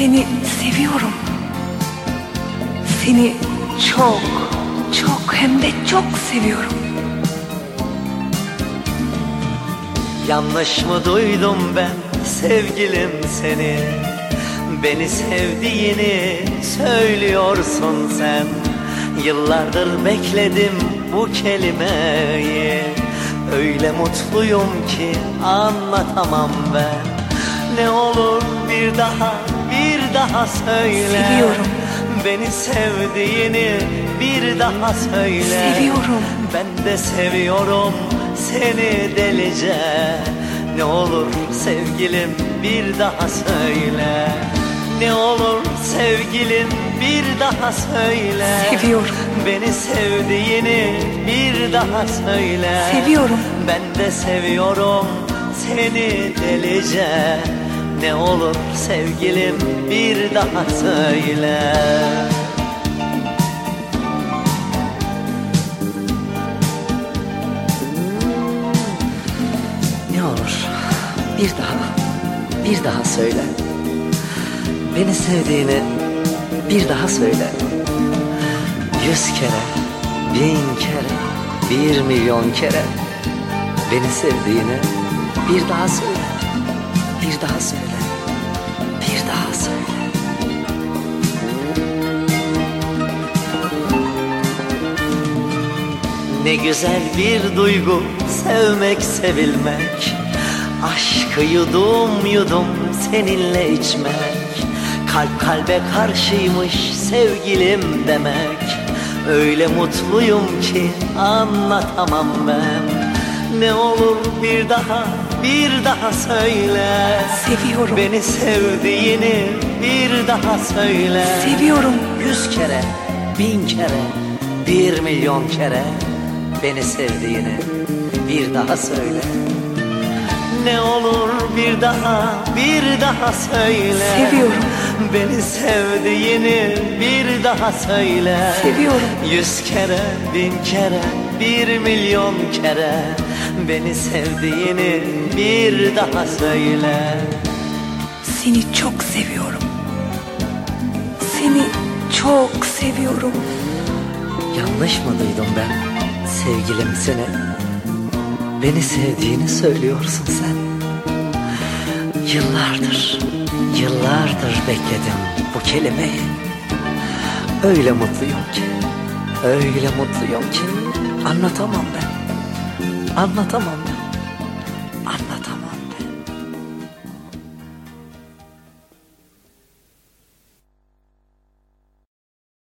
Seni seviyorum. Seni çok, çok hem de çok seviyorum. Yanlış mı duydum ben sevgilim seni? Beni sevdiğini söylüyorsun sen. Yıllardır bekledim bu kelimeyi. Öyle mutluyum ki anlatamam ben. Ne olur bir daha söyle. Seviyorum. Beni sevdiğini bir daha söyle. Seviyorum. Ben de seviyorum seni delice. Ne olur sevgilim bir daha söyle. Ne olur sevgilim bir daha söyle. Seviyorum. Beni sevdiğini bir daha söyle. Seviyorum. Ben de seviyorum seni delice. Ne olur sevgilim bir daha söyle. Ne olur bir daha söyle. Beni sevdiğini bir daha söyle. 100 kere, 1000 kere, 1 milyon kere beni sevdiğini bir daha söyle. Bir daha söyle. Bir daha söyle. Ne güzel bir duygu sevmek, sevilmek. Aşkı yudum yudum seninle içmek. Kalp kalbe karşıymış sevgilim demek. Öyle mutluyum ki anlatamam ben. Ne olur bir daha söyle. Seviyorum. Beni sevdiğini bir daha söyle. Seviyorum. 100 kere, 1000 kere, 1 milyon kere beni sevdiğini bir daha söyle. Ne olur bir daha söyle. Seviyorum. Beni sevdiğini bir daha söyle. Seviyorum. 100 kere, 1000 kere, 1 milyon kere beni sevdiğini bir daha söyle. Seni çok seviyorum. Seni çok seviyorum. Yanlış mı duydum ben sevgilim seni? Beni sevdiğini söylüyorsun sen. Yıllardır bekledim bu kelimeyi. Öyle mutluyum ki anlatamam ben. Anlatamam ben.